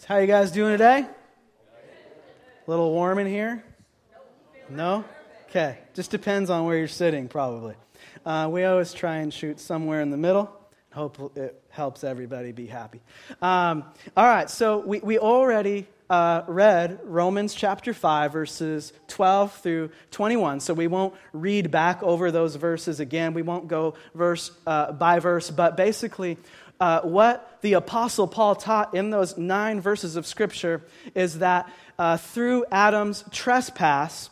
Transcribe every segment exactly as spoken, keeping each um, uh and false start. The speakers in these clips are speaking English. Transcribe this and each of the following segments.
How you guys doing today? A little warm in here? No? Okay. Just depends on where you're sitting, probably. Uh, we always try and shoot somewhere in the middle. Hope it helps everybody be happy. Um, all right, so we, we already uh, read Romans chapter five, verses twelve through twenty-one. So we won't read back over those verses again. We won't go verse uh, by verse, but basically uh, what the Apostle Paul taught in those nine verses of Scripture is that uh, through Adam's trespass,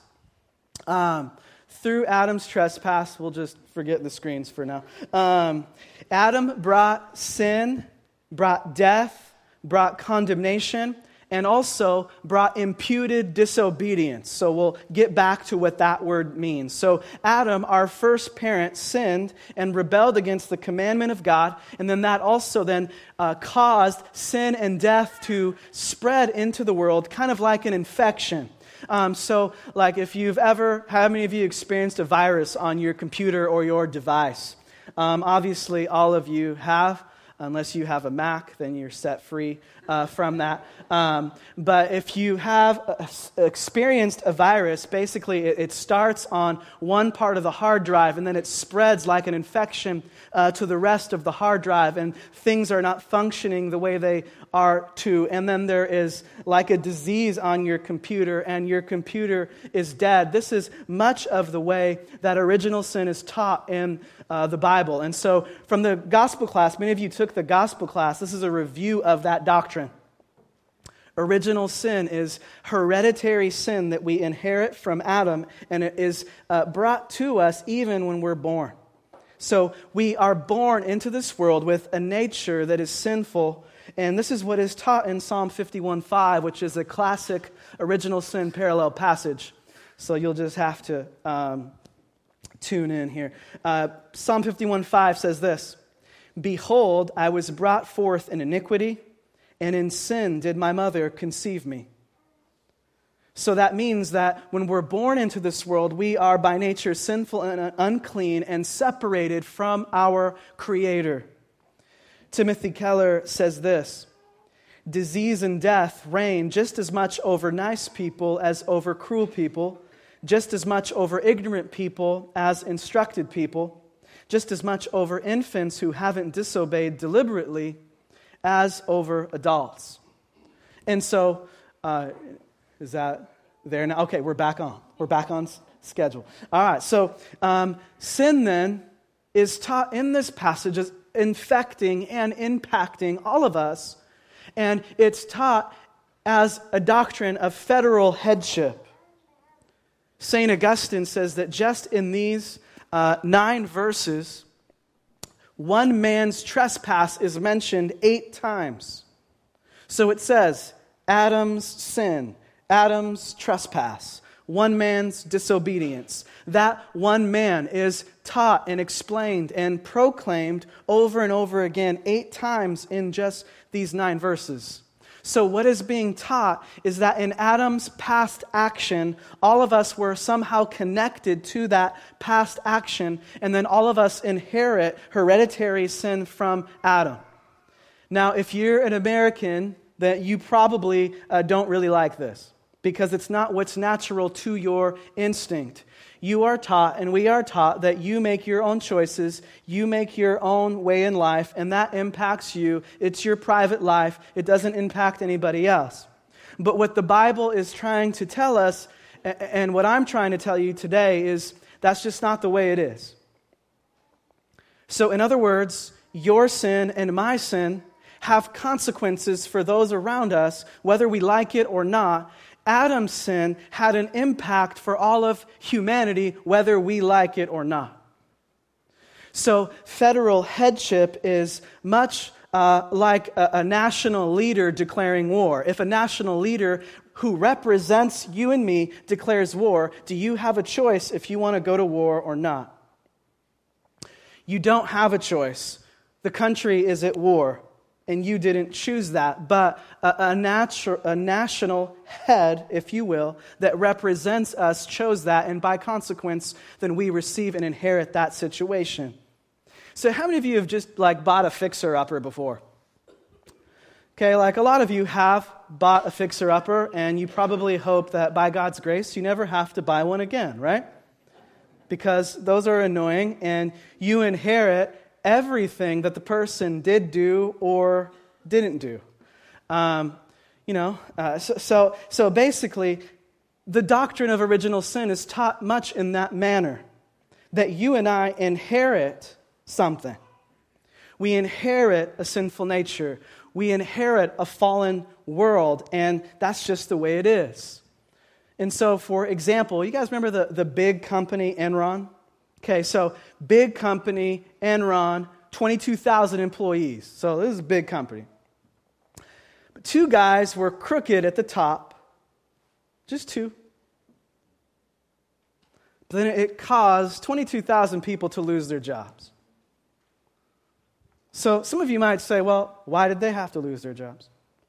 um, through Adam's trespass, we'll just forget the screens for now. Um, Adam brought sin, brought death, brought condemnation, and also brought imputed disobedience. So we'll get back to what that word means. So Adam, our first parent, sinned and rebelled against the commandment of God, and then that also then uh, caused sin and death to spread into the world, kind of like an infection. Um, so, like if you've ever, how many of you experienced a virus on your computer or your device? Um, obviously, all of you have. Unless you have a Mac, then you're set free uh, from that. Um, but if you have uh, experienced a virus, basically it, it starts on one part of the hard drive and then it spreads like an infection uh, to the rest of the hard drive, and things are not functioning the way they are to. And then there is like a disease on your computer and your computer is dead. This is much of the way that original sin is taught in uh, the Bible. And so from the gospel class, many of you took the gospel class. This is a review of that doctrine. Original sin is hereditary sin that we inherit from Adam, and it is uh, brought to us even when we're born. So we are born into this world with a nature that is sinful, and this is what is taught in Psalm fifty-one five, which is a classic original sin parallel passage. So you'll just have to um, tune in here. Uh, Psalm fifty-one five says this: "Behold, I was brought forth in iniquity, and in sin did my mother conceive me." So that means that when we're born into this world, we are by nature sinful and unclean and separated from our Creator. Timothy Keller says this: "Disease and death reign just as much over nice people as over cruel people, just as much over ignorant people as instructed people, just as much over infants who haven't disobeyed deliberately as over adults." And so, uh, is that there now? Okay, we're back on. We're back on s- schedule. All right, so um, sin then is taught in this passage as infecting and impacting all of us, and it's taught as a doctrine of federal headship. Saint Augustine says that just in these uh, nine verses, one man's trespass is mentioned eight times. So it says, Adam's sin, Adam's trespass, one man's disobedience. That one man is taught and explained and proclaimed over and over again eight times in just these nine verses. So what is being taught is that in Adam's past action, all of us were somehow connected to that past action, and then all of us inherit hereditary sin from Adam. Now, if you're an American, then you probably uh, don't really like this, because it's not what's natural to your instinct. You are taught, and we are taught, that you make your own choices, you make your own way in life, and that impacts you. It's your private life. It doesn't impact anybody else. But what the Bible is trying to tell us, and what I'm trying to tell you today, is that's just not the way it is. So in other words, your sin and my sin have consequences for those around us, whether we like it or not. Adam's sin had an impact for all of humanity, whether we like it or not. So federal headship is much uh, like a, a national leader declaring war. If a national leader who represents you and me declares war, do you have a choice if you want to go to war or not? You don't have a choice. The country is at war, and you didn't choose that, but a, a, natu- a national head, if you will, that represents us chose that, and by consequence, then we receive and inherit that situation. So how many of you have just like bought a fixer-upper before? Okay, like a lot of you have bought a fixer-upper, and you probably hope that by God's grace, you never have to buy one again, right? Because those are annoying, and you inherit everything that the person did do or didn't do. Um, you know, uh, so, so so basically, the doctrine of original sin is taught much in that manner, that you and I inherit something. We inherit a sinful nature. We inherit a fallen world, and that's just the way it is. And so, for example, you guys remember the, the big company Enron? Okay, so big company Enron, twenty-two thousand employees. So this is a big company. But two guys were crooked at the top. Just two. But then it caused twenty-two thousand people to lose their jobs. So some of you might say, well, why did they have to lose their jobs?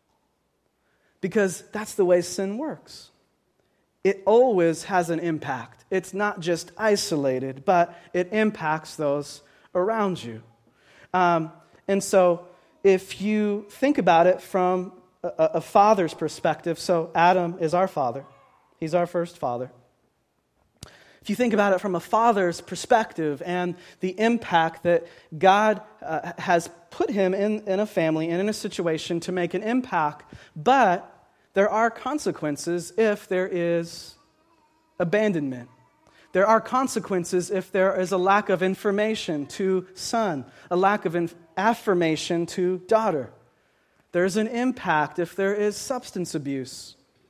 Because that's the way sin works. It always has an impact. It's not just isolated, but it impacts those around you. Um, and so if you think about it from a, a father's perspective, so Adam is our father. He's our first father. If you think about it from a father's perspective and the impact that God uh, has put him in, in a family and in a situation to make an impact, but there are consequences if there is abandonment. There are consequences if there is a lack of information to son, a lack of inf- affirmation to daughter. There's an impact if there is substance abuse.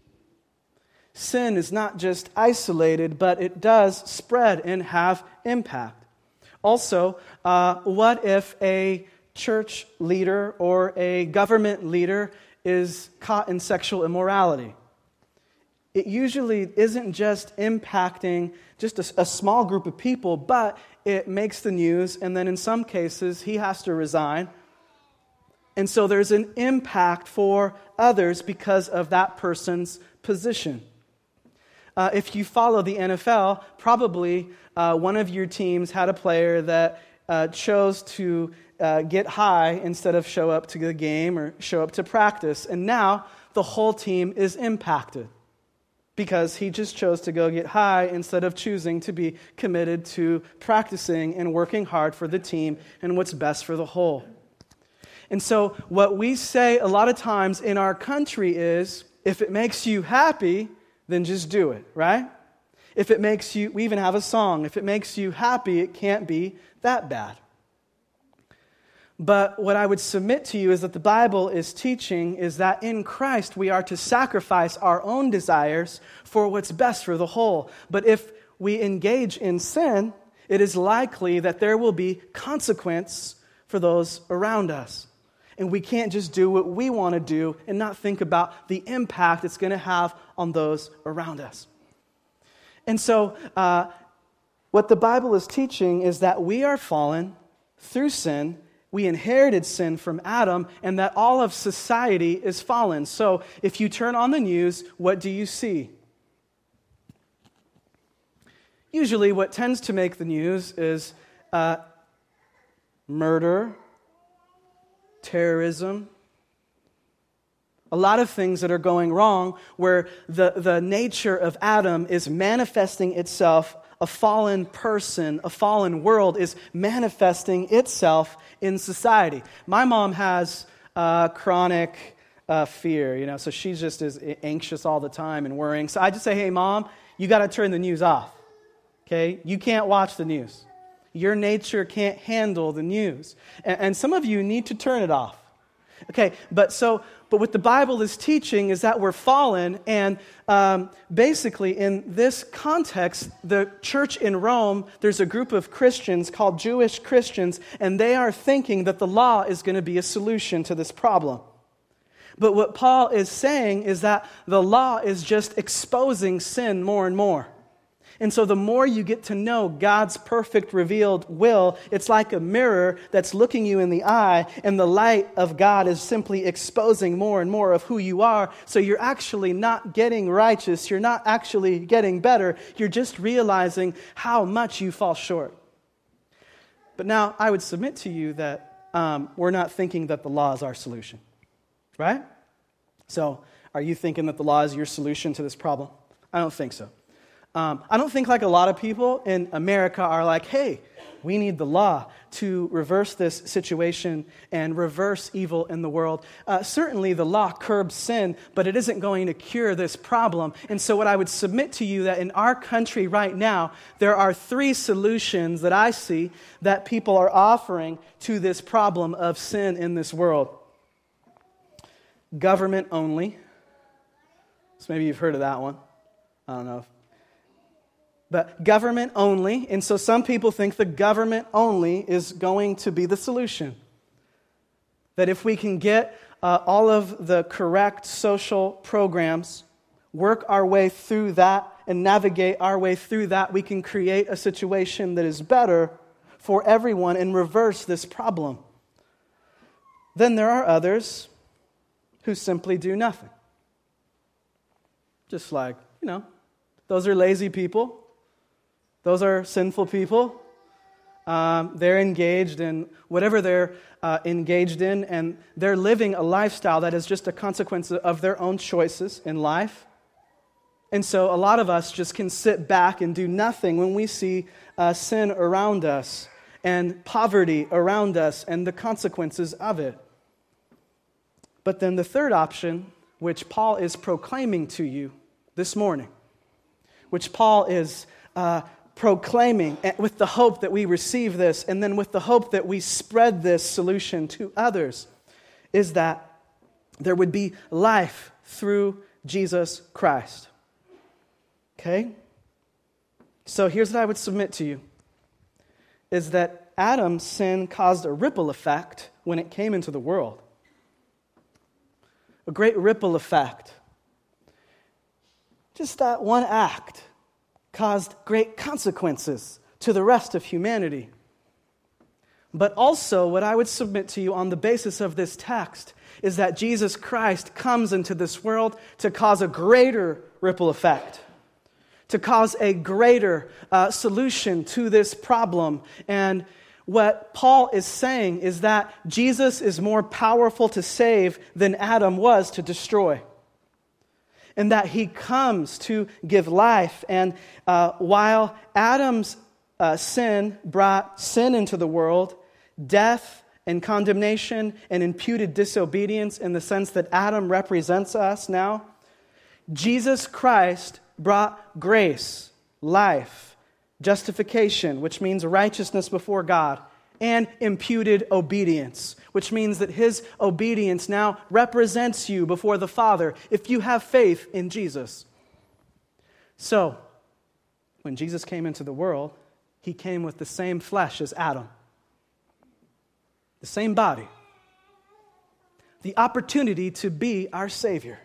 Sin is not just isolated, but it does spread and have impact. Also, uh, what if a church leader or a government leader is caught in sexual immorality? It usually isn't just impacting just a, a small group of people, but it makes the news, and then in some cases, he has to resign. And so there's an impact for others because of that person's position. Uh, if you follow the N F L, probably uh, one of your teams had a player that uh, chose to uh, get high instead of show up to the game or show up to practice. And now the whole team is impacted because he just chose to go get high instead of choosing to be committed to practicing and working hard for the team and what's best for the whole. And so what we say a lot of times in our country is, if it makes you happy, then just do it, right? If it makes you, we even have a song, if it makes you happy, it can't be that bad. But what I would submit to you is that the Bible is teaching is that in Christ we are to sacrifice our own desires for what's best for the whole. But if we engage in sin, it is likely that there will be consequence for those around us. And we can't just do what we want to do and not think about the impact it's going to have on those around us. And so uh, what the Bible is teaching is that we are fallen through sin. We inherited sin from Adam, and that all of society is fallen. So if you turn on the news, what do you see? Usually what tends to make the news is uh, murder, terrorism, a lot of things that are going wrong where the, the nature of Adam is manifesting itself, a fallen person, a fallen world is manifesting itself in society. My mom has uh, chronic uh, fear, you know, so she just is anxious all the time and worrying. So I just say, hey, Mom, you got to turn the news off, okay? You can't watch the news. Your nature can't handle the news. And, and some of you need to turn it off. Okay, but so, but what the Bible is teaching is that we're fallen, and um, basically in this context, the church in Rome, there's a group of Christians called Jewish Christians, and they are thinking that the law is going to be a solution to this problem. But what Paul is saying is that the law is just exposing sin more and more. And so the more you get to know God's perfect revealed will, it's like a mirror that's looking you in the eye, and the light of God is simply exposing more and more of who you are. So you're actually not getting righteous. You're not actually getting better. You're just realizing how much you fall short. But now I would submit to you that um, we're not thinking that the law is our solution. right? So are you thinking that the law is your solution to this problem? I don't think so. Um, I don't think like a lot of people in America are like, hey, we need the law to reverse this situation and reverse evil in the world. Uh, certainly the law curbs sin, but it isn't going to cure this problem. And so what I would submit to you that in our country right now, there are three solutions that I see that people are offering to this problem of sin in this world. Government only. So maybe you've heard of that one. I don't know if But government only, and so some people think the government only is going to be the solution. That if we can get uh, all of the correct social programs, work our way through that, and navigate our way through that, we can create a situation that is better for everyone and reverse this problem. Then there are others who simply do nothing. Just like, you know, those are lazy people. Those are sinful people. Um, they're engaged in whatever they're uh, engaged in, and they're living a lifestyle that is just a consequence of their own choices in life. And so a lot of us just can sit back and do nothing when we see uh, sin around us and poverty around us and the consequences of it. But then the third option, which Paul is proclaiming to you this morning, which Paul is uh, proclaiming with the hope that we receive this, and then with the hope that we spread this solution to others, is that there would be life through Jesus Christ. Okay? So here's what I would submit to you, is that Adam's sin caused a ripple effect when it came into the world. A great ripple effect. Just that one act caused great consequences to the rest of humanity. But also, what I would submit to you on the basis of this text is that Jesus Christ comes into this world to cause a greater ripple effect, to cause a greater uh, solution to this problem. And what Paul is saying is that Jesus is more powerful to save than Adam was to destroy. And that he comes to give life. And uh, while Adam's uh, sin brought sin into the world, death and condemnation and imputed disobedience in the sense that Adam represents us now, Jesus Christ brought grace, life, justification, which means righteousness before God, and imputed obedience, which means that his obedience now represents you before the Father if you have faith in Jesus. So, when Jesus came into the world, he came with the same flesh as Adam, the same body, the opportunity to be our Savior.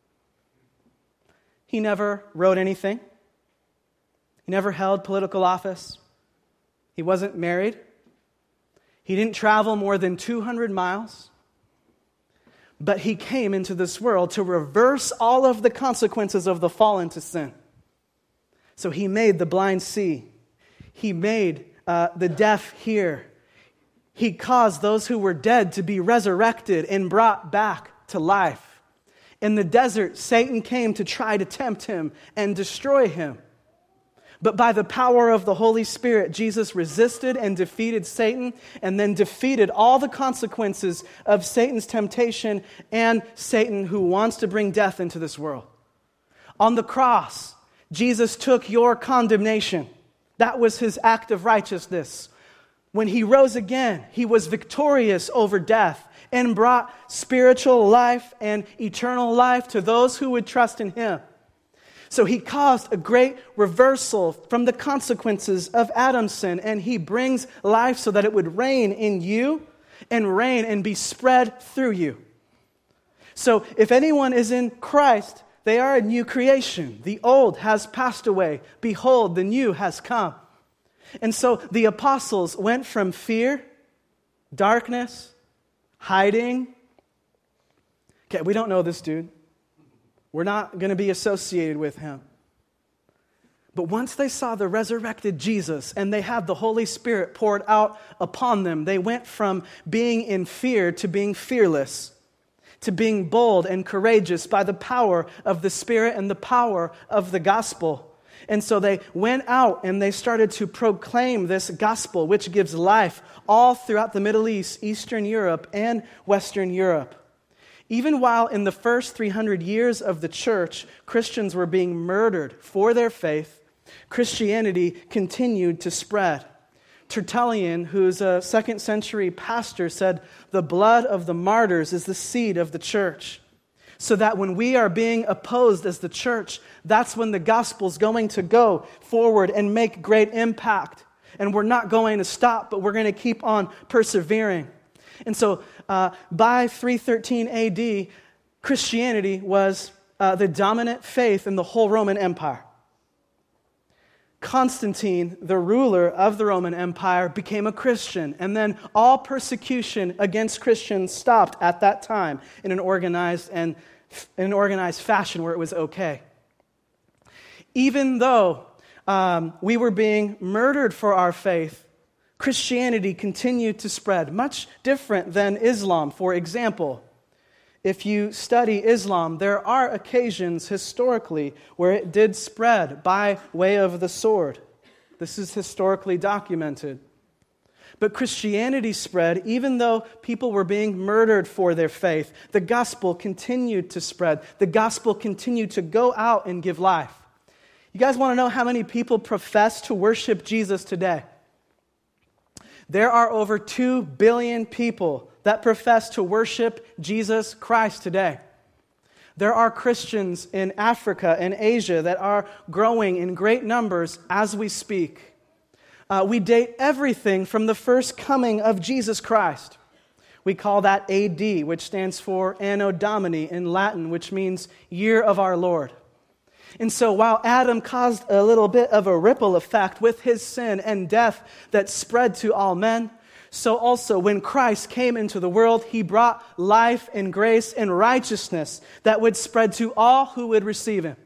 He never wrote anything. He never held political office. He wasn't married. He didn't travel more than two hundred miles, but he came into this world to reverse all of the consequences of the fall into sin. So he made the blind see. He made uh, the deaf hear. He caused those who were dead to be resurrected and brought back to life. In the desert, Satan came to try to tempt him and destroy him. But by the power of the Holy Spirit, Jesus resisted and defeated Satan, and then defeated all the consequences of Satan's temptation and Satan who wants to bring death into this world. On the cross, Jesus took your condemnation. That was his act of righteousness. When he rose again, he was victorious over death and brought spiritual life and eternal life to those who would trust in him. So he caused a great reversal from the consequences of Adam's sin, and he brings life so that it would reign in you and reign and be spread through you. So if anyone is in Christ, they are a new creation. The old has passed away. Behold, the new has come. And so the apostles went from fear, darkness, hiding. Okay, we don't know this dude. We're not going to be associated with him. But once they saw the resurrected Jesus and they had the Holy Spirit poured out upon them, they went from being in fear to being fearless, to being bold and courageous by the power of the Spirit and the power of the gospel. And so they went out and they started to proclaim this gospel, which gives life all throughout the Middle East, Eastern Europe, and Western Europe. Even while in the first three hundred years of the church, Christians were being murdered for their faith, Christianity continued to spread. Tertullian, who's a second century pastor, said, "The blood of the martyrs is the seed of the church." So that when we are being opposed as the church, that's when the gospel's going to go forward and make great impact. And we're not going to stop, but we're going to keep on persevering. And so uh, by three thirteen A D, Christianity was uh, the dominant faith in the whole Roman Empire. Constantine, the ruler of the Roman Empire, became a Christian, and then all persecution against Christians stopped at that time in an organized and in an organized fashion where it was okay. Even though um, we were being murdered for our faith, Christianity continued to spread, much different than Islam, for example. If you study Islam, there are occasions historically where it did spread by way of the sword. This is historically documented. But Christianity spread even though people were being murdered for their faith. The gospel continued to spread. The gospel continued to go out and give life. You guys want to know how many people profess to worship Jesus today? There are over two billion people that profess to worship Jesus Christ today. There are Christians in Africa and Asia that are growing in great numbers as we speak. Uh, we date everything from the first coming of Jesus Christ. We call that A D, which stands for Anno Domini in Latin, which means year of our Lord. And so while Adam caused a little bit of a ripple effect with his sin and death that spread to all men, so also when Christ came into the world, he brought life and grace and righteousness that would spread to all who would receive him.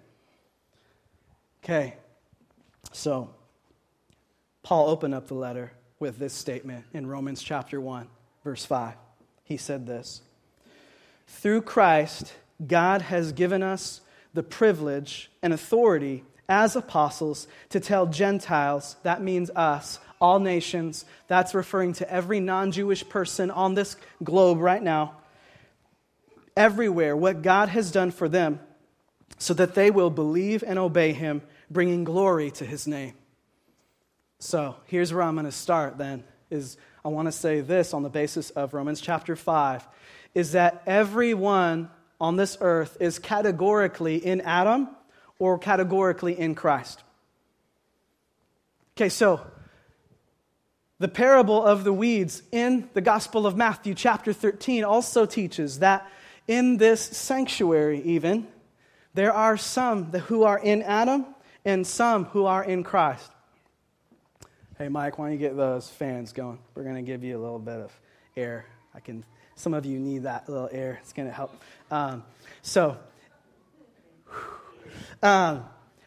Okay, so Paul opened up the letter with this statement in Romans chapter one, verse five. He said this: "Through Christ, God has given us the privilege and authority as apostles to tell Gentiles," that means us, all nations, that's referring to every non-Jewish person on this globe right now, everywhere, what God has done for them, so that they will believe and obey him, bringing glory to his name. So here's where I'm going to start then, is I want to say this on the basis of Romans chapter five, is that everyone on this earth is categorically in Adam or categorically in Christ. Okay, so the parable of the weeds in the Gospel of Matthew chapter thirteen also teaches that in this sanctuary even, there are some who are in Adam and some who are in Christ. Hey, Mike, why don't you get those fans going? We're going to give you a little bit of air. I can. Some of you need that little air. It's going to help. Um, so, um,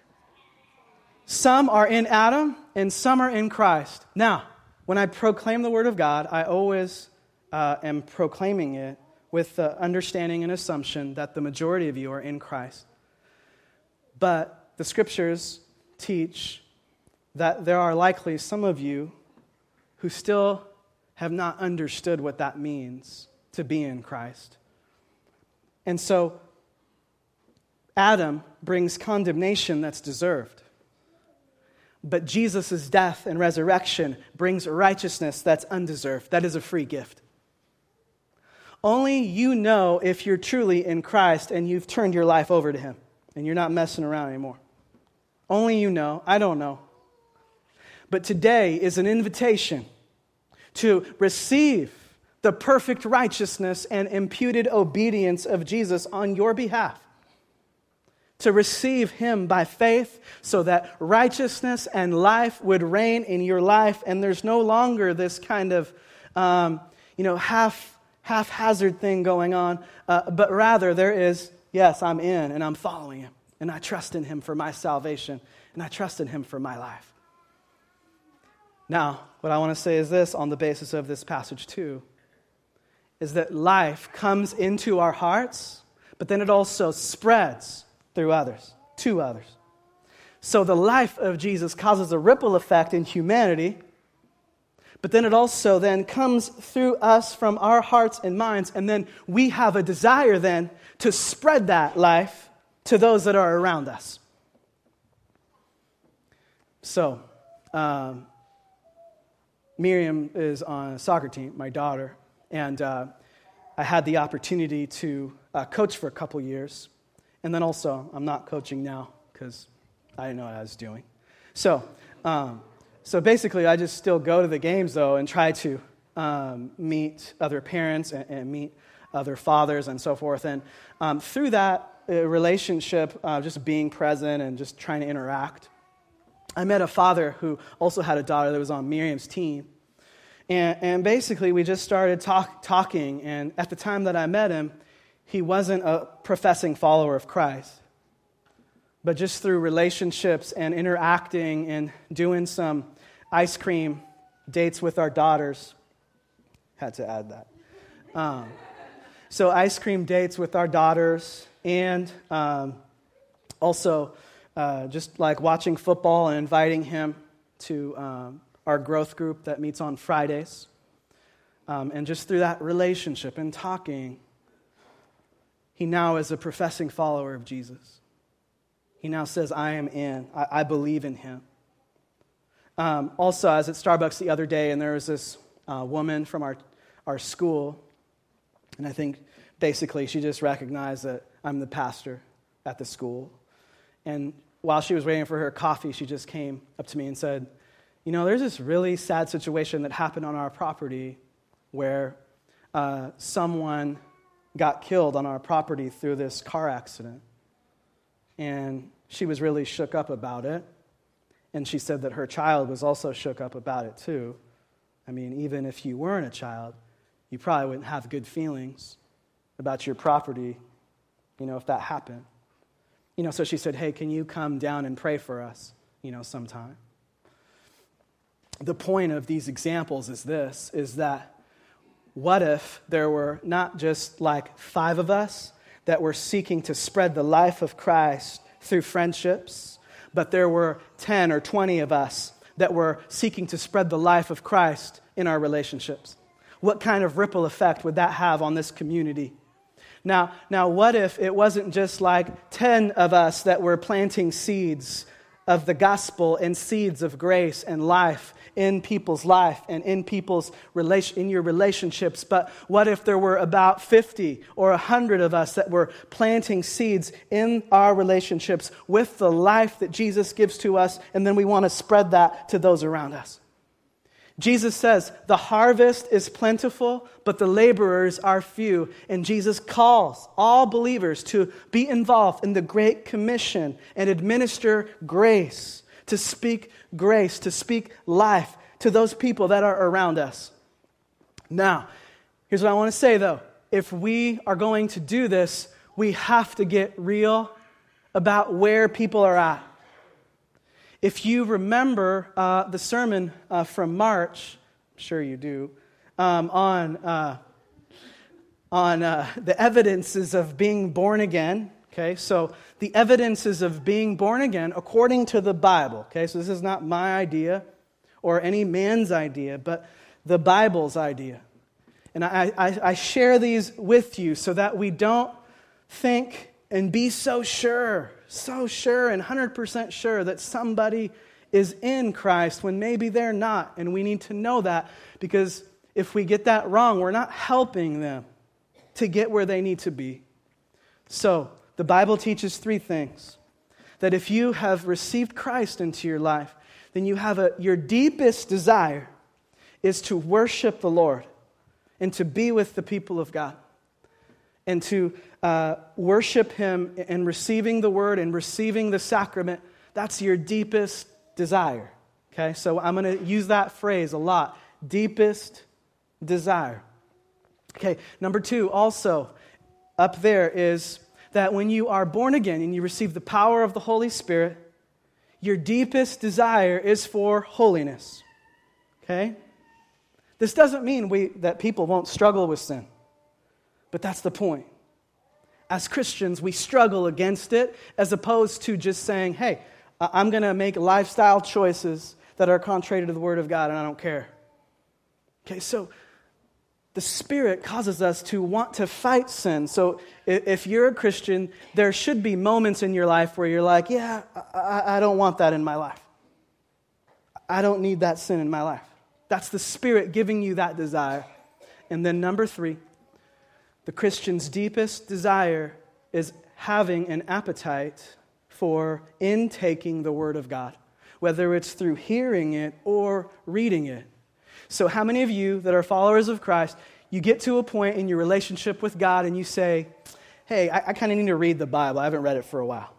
some are in Adam and some are in Christ. Now, when I proclaim the Word of God, I always uh, am proclaiming it with the understanding and assumption that the majority of you are in Christ. But the Scriptures teach that there are likely some of you who still have not understood what that means to be in Christ. And so, Adam brings condemnation that's deserved. But Jesus' death and resurrection brings righteousness that's undeserved. That is a free gift. Only you know if you're truly in Christ and you've turned your life over to him and you're not messing around anymore. Only you know. I don't know. But today is an invitation to receive the perfect righteousness and imputed obedience of Jesus on your behalf. To receive him by faith so that righteousness and life would reign in your life, and there's no longer this kind of, um, you know, half, haphazard thing going on, uh, but rather there is, yes, I'm in and I'm following him, and I trust in him for my salvation, and I trust in him for my life. Now, what I want to say is this on the basis of this passage too, is that life comes into our hearts, but then it also spreads through others, to others. So the life of Jesus causes a ripple effect in humanity, but then it also then comes through us from our hearts and minds, and then we have a desire then to spread that life to those that are around us. So, um, Miriam is on a soccer team, my daughter, and uh, I had the opportunity to uh, coach for a couple years, and then also I'm not coaching now because I didn't know what I was doing. So, um, so basically, I just still go to the games though and try to um, meet other parents and, and meet other fathers and so forth. And um, through that uh, relationship, uh, just being present and just trying to interact, I met a father who also had a daughter that was on Miriam's team. And, and basically, we just started talk, talking. And at the time that I met him, he wasn't a professing follower of Christ. But just through relationships and interacting and doing some ice cream dates with our daughters, had to add that. Um, so ice cream dates with our daughters, and um, also uh, just like watching football and inviting him to um, our growth group that meets on Fridays. Um, and just through that relationship and talking, he now is a professing follower of Jesus. He now says, I am in. I, I believe in him. Um, also, I was at Starbucks the other day, and there was this uh, woman from our, our school, and I think basically she just recognized that I'm the pastor at the school. And while she was waiting for her coffee, she just came up to me and said, you know, there's this really sad situation that happened on our property where uh, someone got killed on our property through this car accident. And she was really shook up about it. And she said that her child was also shook up about it too. I mean, even if you weren't a child, you probably wouldn't have good feelings about your property, you know, if that happened. You know, so she said, hey, can you come down and pray for us, you know, sometime? The point of these examples is this, is that what if there were not just like five of us that were seeking to spread the life of Christ through friendships, but there were ten or twenty of us that were seeking to spread the life of Christ in our relationships? What kind of ripple effect would that have on this community? Now, now, what if it wasn't just like ten of us that were planting seeds of the gospel and seeds of grace and life in people's life and in people's relation, in your relationships, but what if there were about fifty or one hundred of us that were planting seeds in our relationships with the life that Jesus gives to us, and then we want to spread that to those around us? Jesus says, the harvest is plentiful, but the laborers are few. And Jesus calls all believers to be involved in the Great Commission and administer grace, to speak grace, to speak life to those people that are around us. Now, here's what I want to say though. If we are going to do this, we have to get real about where people are at. If you remember uh, the sermon uh, from March, I'm sure you do, um, on uh, on uh, the evidences of being born again. Okay, so the evidences of being born again according to the Bible. Okay, so this is not my idea or any man's idea, but the Bible's idea. And I, I, I share these with you so that we don't think and be so sure, so sure and one hundred percent sure that somebody is in Christ when maybe they're not. And we need to know that, because if we get that wrong, we're not helping them to get where they need to be. So, the Bible teaches three things. That if you have received Christ into your life, then you have a, your deepest desire is to worship the Lord and to be with the people of God. And to uh, worship Him and receiving the Word and receiving the sacrament, that's your deepest desire. Okay, so I'm going to use that phrase a lot. Deepest desire. Okay, number two, also up there is that when you are born again and you receive the power of the Holy Spirit, your deepest desire is for holiness. Okay? This doesn't mean we that people won't struggle with sin. But that's the point. As Christians, we struggle against it as opposed to just saying, hey, I'm going to make lifestyle choices that are contrary to the Word of God, and I don't care. Okay, so the Spirit causes us to want to fight sin. So if you're a Christian, there should be moments in your life where you're like, yeah, I, I don't want that in my life. I don't need that sin in my life. That's the Spirit giving you that desire. And then number three, the Christian's deepest desire is having an appetite for intaking the Word of God, whether it's through hearing it or reading it. So how many of you that are followers of Christ, you get to a point in your relationship with God and you say, hey, I, I kind of need to read the Bible. I haven't read it for a while.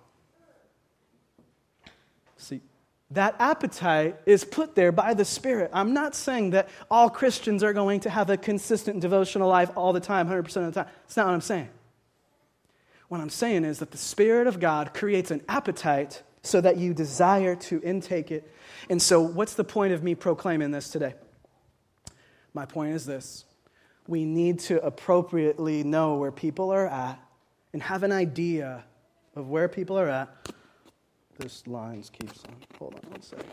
See, that appetite is put there by the Spirit. I'm not saying that all Christians are going to have a consistent devotional life all the time, one hundred percent of the time. That's not what I'm saying. What I'm saying is that the Spirit of God creates an appetite so that you desire to intake it. And so what's the point of me proclaiming this today? My point is this. We need to appropriately know where people are at and have an idea of where people are at. This lines keeps on. Hold on one second.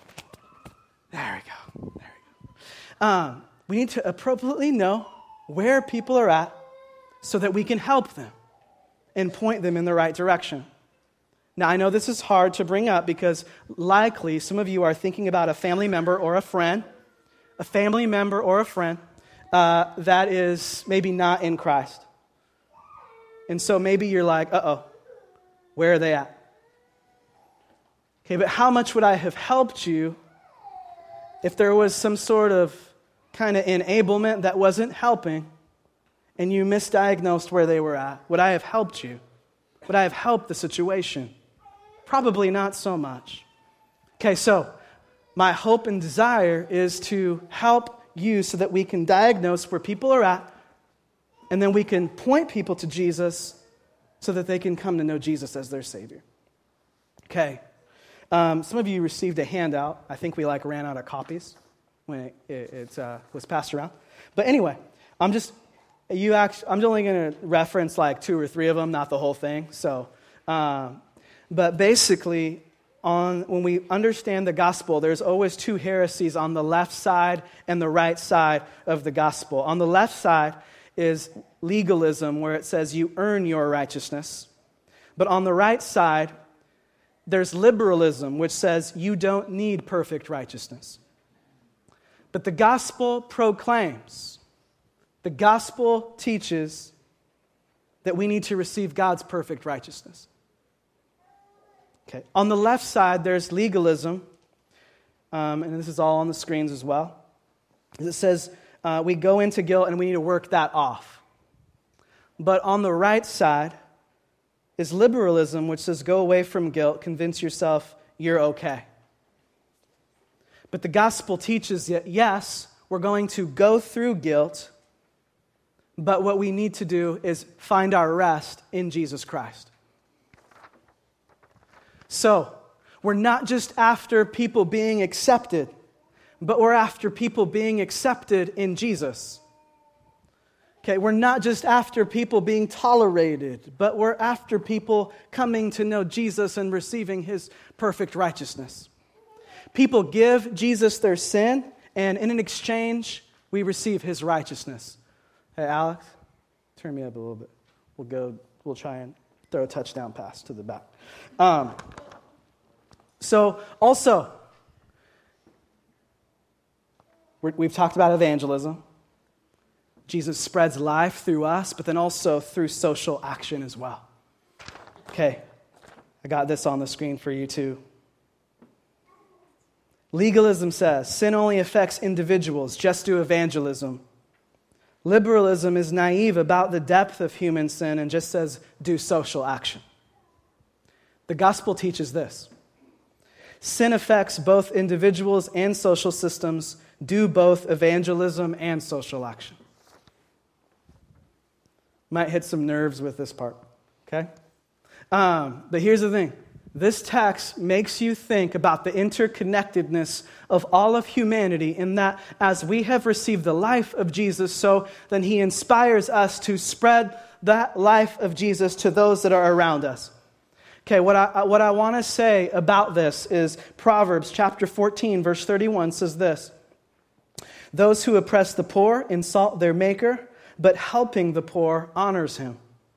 There we go. There we go. Um, we need to appropriately know where people are at so that we can help them and point them in the right direction. Now, I know this is hard to bring up because likely some of you are thinking about a family member or a friend, a family member or a friend uh, that is maybe not in Christ. And so maybe you're like, uh-oh, where are they at? Okay, but how much would I have helped you if there was some sort of kind of enablement that wasn't helping and you misdiagnosed where they were at? Would I have helped you? Would I have helped the situation? Probably not so much. Okay, so my hope and desire is to help you so that we can diagnose where people are at, and then we can point people to Jesus so that they can come to know Jesus as their Savior. Okay. Um, some of you received a handout. I think we like ran out of copies when it, it, it uh, was passed around. But anyway, I'm just you. Actually, I'm only going to reference like two or three of them, not the whole thing. So, um, but basically, on when we understand the gospel, there's always two heresies on the left side and the right side of the gospel. On the left side is legalism, where it says you earn your righteousness. But on the right side, there's liberalism, which says you don't need perfect righteousness. But the gospel proclaims, the gospel teaches that we need to receive God's perfect righteousness. Okay. On the left side, there's legalism, um, and this is all on the screens as well. It says uh, we go into guilt and we need to work that off. But on the right side is liberalism, which says go away from guilt, convince yourself you're okay. But the gospel teaches that, yes, we're going to go through guilt, but what we need to do is find our rest in Jesus Christ. So, we're not just after people being accepted, but we're after people being accepted in Jesus. Okay, we're not just after people being tolerated, but we're after people coming to know Jesus and receiving His perfect righteousness. People give Jesus their sin, and in an exchange, we receive His righteousness. Hey, Alex, turn me up a little bit. We'll go, we'll try and throw a touchdown pass to the back. Um, so, also, we're, we've talked about evangelism. Jesus spreads life through us, but then also through social action as well. Okay, I got this on the screen for you too. Legalism says sin only affects individuals, just do evangelism. Liberalism is naive about the depth of human sin and just says do social action. The gospel teaches this. Sin affects both individuals and social systems. Do both evangelism and social action. Might hit some nerves with this part, okay? Um, but here's the thing. This text makes you think about the interconnectedness of all of humanity, in that as we have received the life of Jesus, so then he inspires us to spread that life of Jesus to those that are around us. Okay, what I, what I want to say about this is Proverbs chapter fourteen, verse thirty-one says this: "Those who oppress the poor insult their maker, but helping the poor honors him."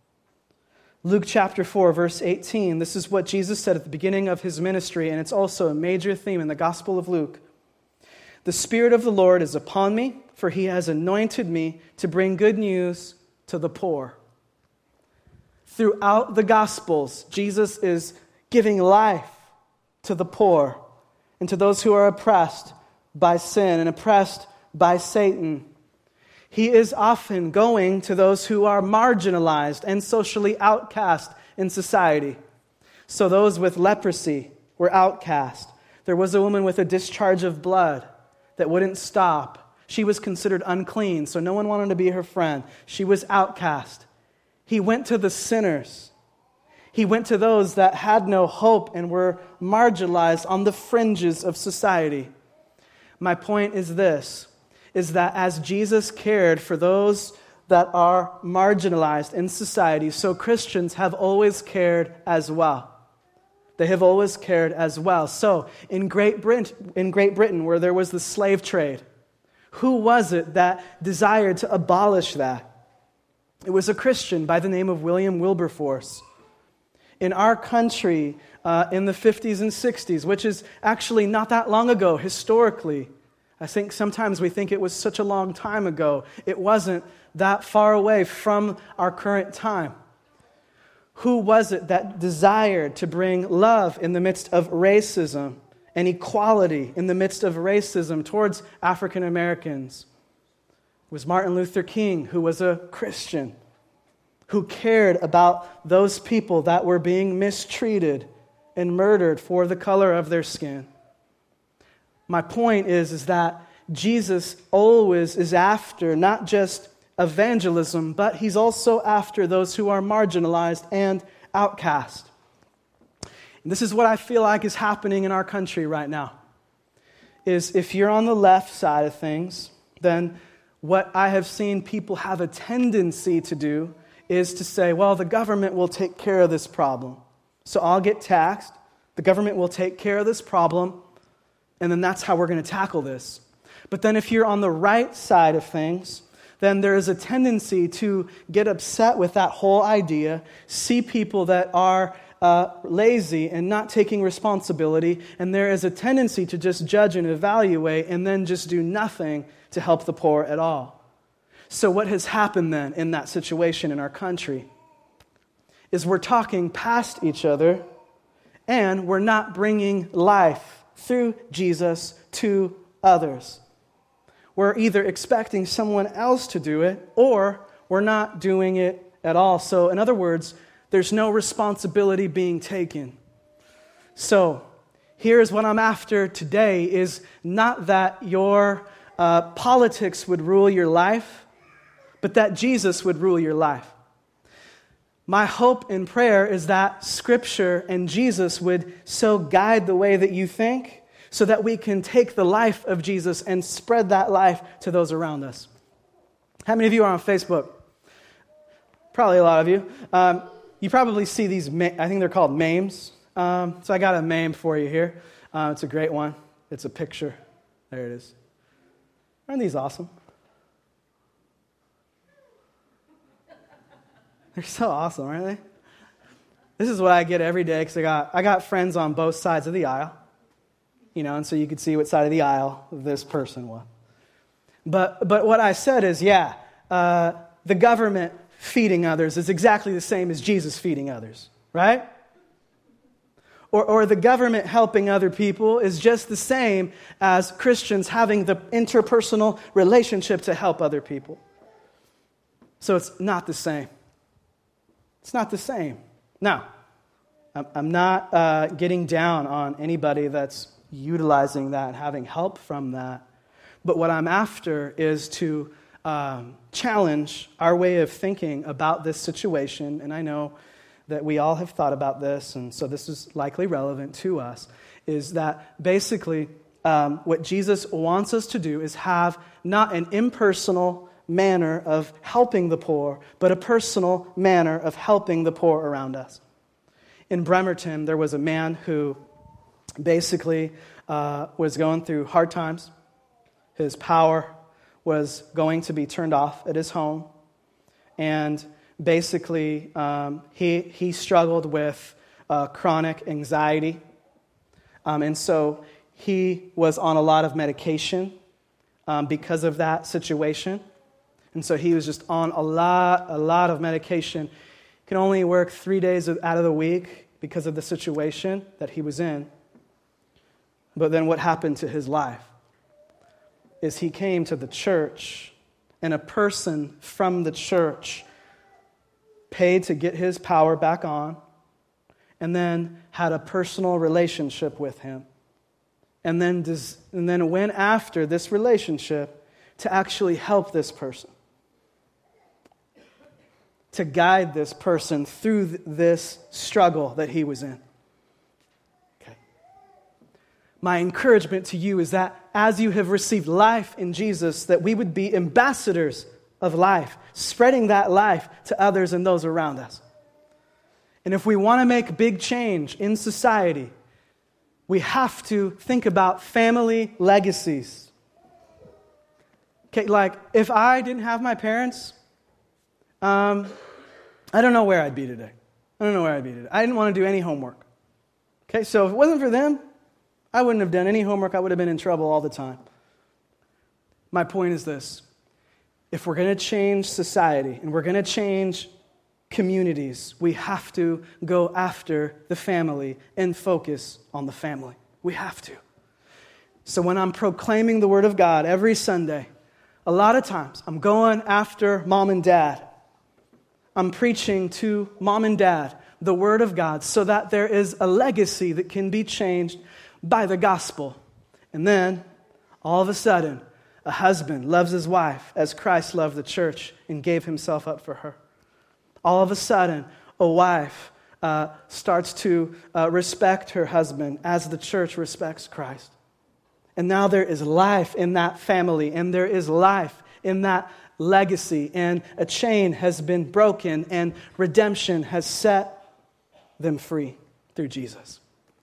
Luke chapter four, verse eighteen, this is what Jesus said at the beginning of his ministry, and it's also a major theme in the Gospel of Luke. "The Spirit of the Lord is upon me, for he has anointed me to bring good news to the poor." Throughout the Gospels, Jesus is giving life to the poor and to those who are oppressed by sin and oppressed by Satan. He is often going to those who are marginalized and socially outcast in society. So those with leprosy were outcast. There was a woman with a discharge of blood that wouldn't stop. She was considered unclean, so no one wanted to be her friend. She was outcast. He went to the sinners. He went to those that had no hope and were marginalized on the fringes of society. My point is this, is that as Jesus cared for those that are marginalized in society, so Christians have always cared as well. They have always cared as well. So in Great Britain, in Great Britain, where there was the slave trade, who was it that desired to abolish that? It was a Christian by the name of William Wilberforce. In our country, uh, in the fifties and sixties, which is actually not that long ago historically, I think sometimes we think it was such a long time ago. It wasn't that far away from our current time. Who was it that desired to bring love in the midst of racism and equality in the midst of racism towards African Americans? It was Martin Luther King, who was a Christian, who cared about those people that were being mistreated and murdered for the color of their skin. My point is, is that Jesus always is after not just evangelism, but he's also after those who are marginalized and outcast. And this is what I feel like is happening in our country right now. Is if you're on the left side of things, then what I have seen people have a tendency to do is to say, well, the government will take care of this problem. So I'll get taxed, the government will take care of this problem, and then that's how we're going to tackle this. But then if you're on the right side of things, then there is a tendency to get upset with that whole idea, see people that are uh, lazy and not taking responsibility, and there is a tendency to just judge and evaluate and then just do nothing to help the poor at all. So what has happened then in that situation in our country is we're talking past each other and we're not bringing life through Jesus to others. We're either expecting someone else to do it or we're not doing it at all. So in other words, there's no responsibility being taken. So here's what I'm after today is not that your uh, politics would rule your life, but that Jesus would rule your life. My hope and prayer is that Scripture and Jesus would so guide the way that you think so that we can take the life of Jesus and spread that life to those around us. How many of you are on Facebook? Probably a lot of you. Um, you probably see these, I think they're called memes. Um, so I got a meme for you here. Uh, it's a great one. It's a picture. There it is. Aren't these awesome? They're so awesome, aren't they? This is what I get every day because I got I got friends on both sides of the aisle, you know, and so you could see what side of the aisle this person was. But but what I said is, yeah, uh, the government feeding others is exactly the same as Jesus feeding others, right? Or or the government helping other people is just the same as Christians having the interpersonal relationship to help other people. So it's not the same. It's not the same. Now, I'm not uh, getting down on anybody that's utilizing that and having help from that. But what I'm after is to um, challenge our way of thinking about this situation. And I know that we all have thought about this, and so this is likely relevant to us, is that basically um, what Jesus wants us to do is have not an impersonal manner of helping the poor, but a personal manner of helping the poor around us. In Bremerton, there was a man who basically uh, was going through hard times. His power was going to be turned off at his home, and basically um, he he struggled with uh, chronic anxiety, um, and so he was on a lot of medication um, because of that situation, and so he was just on a lot a lot of medication. He could only work three days out of the week because of the situation that he was in. But then what happened to his life is he came to the church, and a person from the church paid to get his power back on, and then had a personal relationship with him, and then des- and then went after this relationship to actually help this person, to guide this person through th- this struggle that he was in. Okay. My encouragement to you is that as you have received life in Jesus, that we would be ambassadors of life, spreading that life to others and those around us. And if we want to make big change in society, we have to think about family legacies. Okay, like if I didn't have my parents, um, I don't know where I'd be today. I don't know where I'd be today. I didn't want to do any homework. Okay, so if it wasn't for them, I wouldn't have done any homework. I would have been in trouble all the time. My point is this. If we're going to change society and we're going to change communities, we have to go after the family and focus on the family. We have to. So when I'm proclaiming the Word of God every Sunday, a lot of times I'm going after mom and dad. I'm preaching to mom and dad the Word of God so that there is a legacy that can be changed by the gospel. And then, all of a sudden, a husband loves his wife as Christ loved the church and gave himself up for her. All of a sudden, a wife uh, starts to uh, respect her husband as the church respects Christ. And now there is life in that family, and there is life in that legacy, and a chain has been broken, and redemption has set them free through Jesus.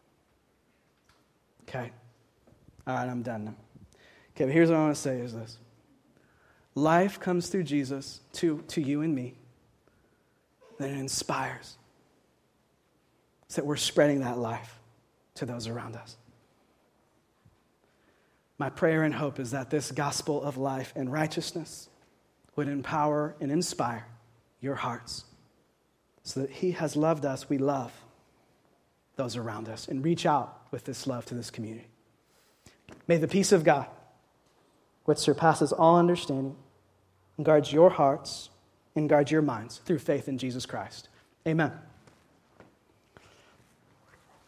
Okay. All right, I'm done now. Okay, but here's what I want to say is this. Life comes through Jesus to, to you and me. Then it inspires. So that we're spreading that life to those around us. My prayer and hope is that this gospel of life and righteousness would empower and inspire your hearts. So that He has loved us, we love those around us and reach out with this love to this community. May the peace of God, which surpasses all understanding, guards your hearts and guards your minds through faith in Jesus Christ. Amen.